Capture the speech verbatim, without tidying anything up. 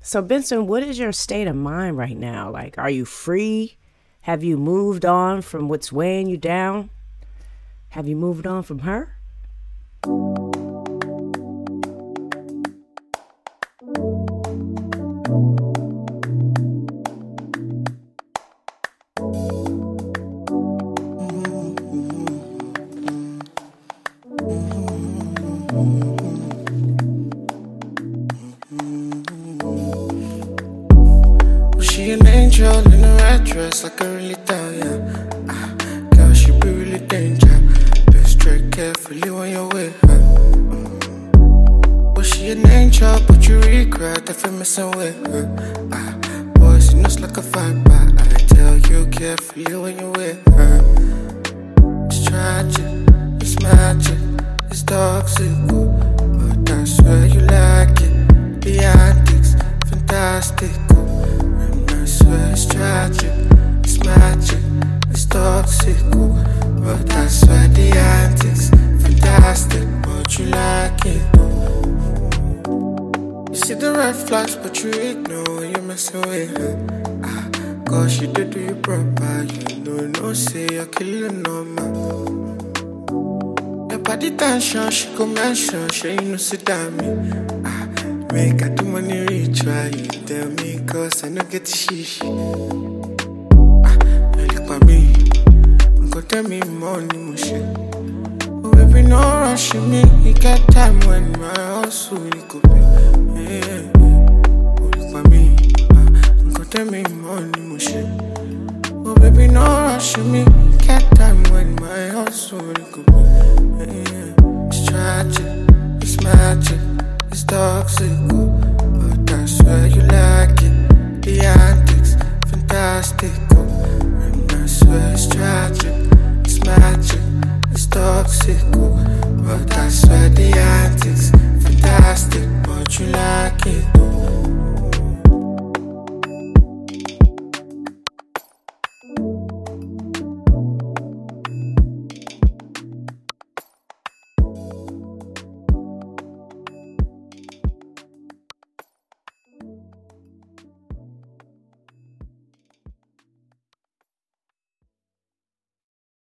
So, Benson, what is your state of mind right now? Like, are you free? Have you moved on from what's weighing you down? Have you moved on from her? She an angel in a red dress, I can really tell, yeah. Ah, girl, she be really danger. Best tread carefully when you're with her. Mm. Well, she an angel, but you regret if you're messing with her. Ah, boy, she knows like a viper. I tell you carefully when you're with her. It's tragic, it's magic, it's toxic, but I swear you like it. The antics, fantastic. I swear it's tragic, it's magic, it's toxic, ooh. But I swear the antics, fantastic, but you like it, ooh. You see the red flags, but you ignore when you're messing with her. Ah, cause she did do you proper, you know, no say you're killing no man. Your body tension, she go mention, she you know sit down me. Ah, make I do money retry, you tell me cause I no get shishi. Ah, you look at me, go tell me money mushy. Oh baby, no rushing me, you got time when my hustle you go pay. Yeah, yeah. Oh look at me, ah, go tell me money mushy. Oh baby, no rushing me, you got time when my hustle you go pay. Yeah, yeah. It's tragic, it's magic, it's toxic, but I swear you like it. The antics, fantastic, and I swear it's tragic, it's magic, it's toxic, but I swear the antics, fantastic, but you like it.